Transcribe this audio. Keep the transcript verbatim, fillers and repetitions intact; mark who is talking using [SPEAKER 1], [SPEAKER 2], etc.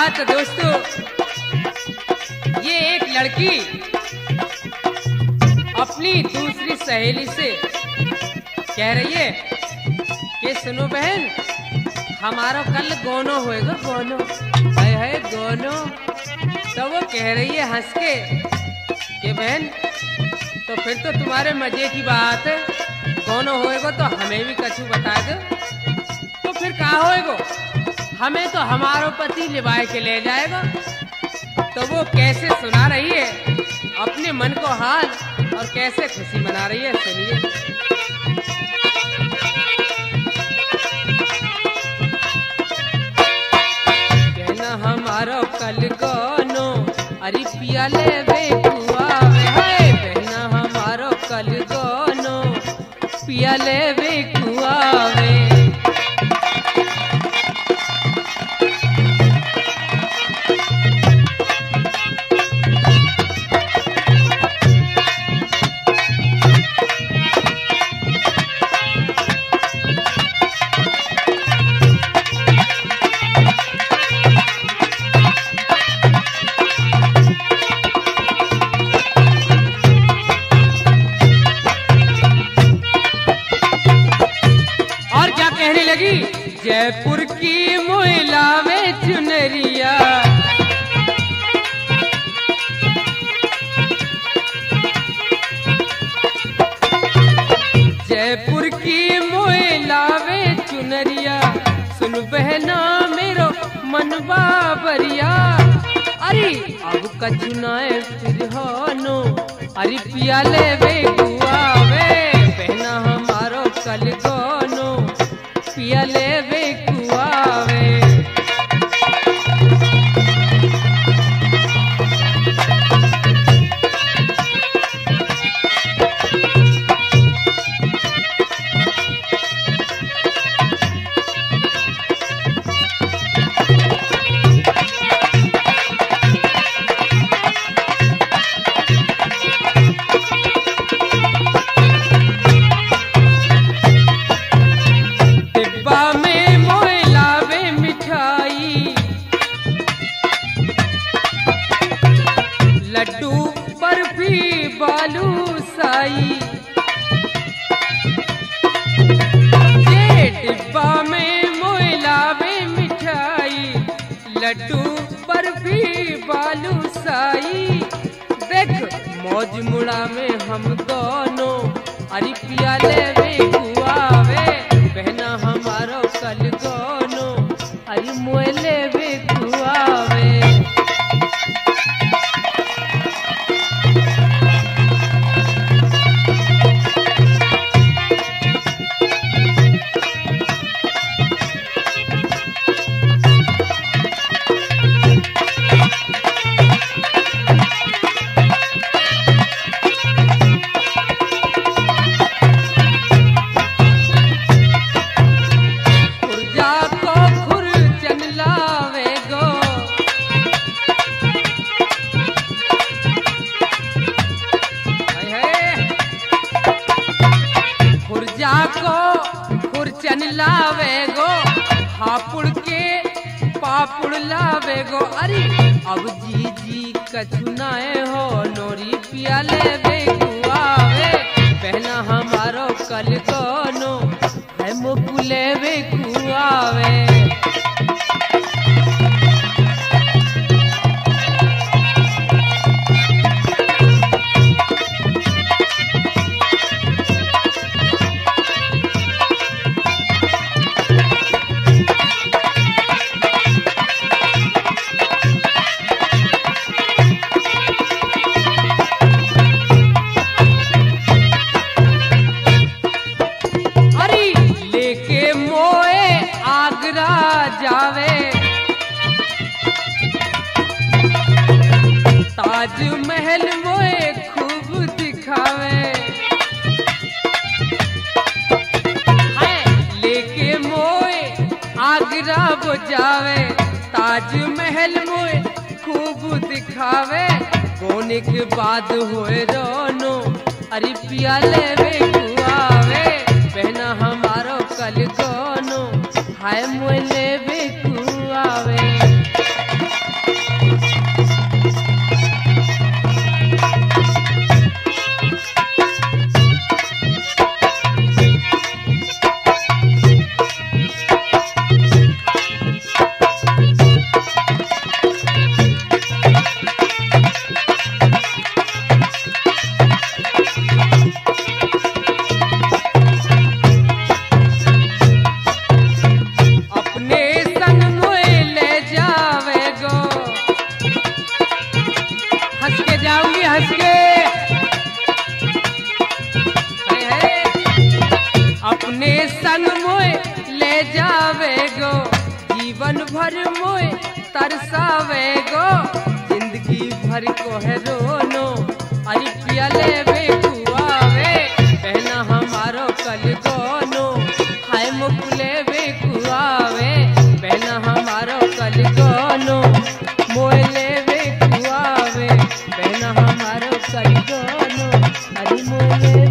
[SPEAKER 1] तो दोस्तों, ये एक लड़की अपनी दूसरी सहेली से कह रही है कि सुनो बहन, हमारा कल गोनो होएगा, गोनो है है गोनो। तो वो कह रही है हंस के कि बहन, तो फिर तो तुम्हारे मजे की बात है, गोनो होएगा तो हमें भी कछु बता दो। तो फिर कहा होएगा, हमें तो हमारा पति लिवाए के ले जाएगा। तो वो कैसे सुना रही है अपने मन को हाल और कैसे खुशी मना रही है, सुनिए। कहना हमारा कल गोनो, अरे पिया ले बेकुआ है, कहना हमारा कल गोनो, पिया ले बेकुआ वे। जयपुर की मोइला में चुनरिया, जयपुर की मोइला में चुनरिया, सुन बहना मेरो मनवा बरिया। अरे अब कचुनाए फिर होनो, अरे पिया ले बेगुआ वे, बहना हमारो कल गोनो, पिया ले बेकुआ वे। लड्डू बर्फी बालूशाही, ये डिब्बा में मोइला में मिठाई, लड्डू बर्फी बालूशाही। देख मौज मुड़ा में हम दोनों, अरे पिया ले बेकुआ वे, बहना हमारो कल गोनो, अरे मोए ले बेकुआ वे। खुरचन लावे गो, हापुड़ के पापुड़ लावे गो। अरे अब जी जी कछुनाए हो, नोरी पिया ले बेगुआ वे, बहना हमारो कल गोनो, है मुकुले बेगुआ वे। जावे ताजमहल मोए खूब दिखावे, हाय लेके मोए आगरा बजावे, ताजमहल मोए खूब दिखावे। गोने के बाद होए रोनो, अरे पिया ले बेकुआ वे, बहना हमारो कल गोनो, हाय मोए ले बेकुआ वे। मोए तरसावे गो जिंदगी भर को है रोनो अरे पिया ले बेकुआवे बहना हमारो कल गोनो हाय मुकुले बेकुआवे बहना हमारो कल गोनो मोए ले बेकुआवे बहना हमारो कल गोनो अरे मोए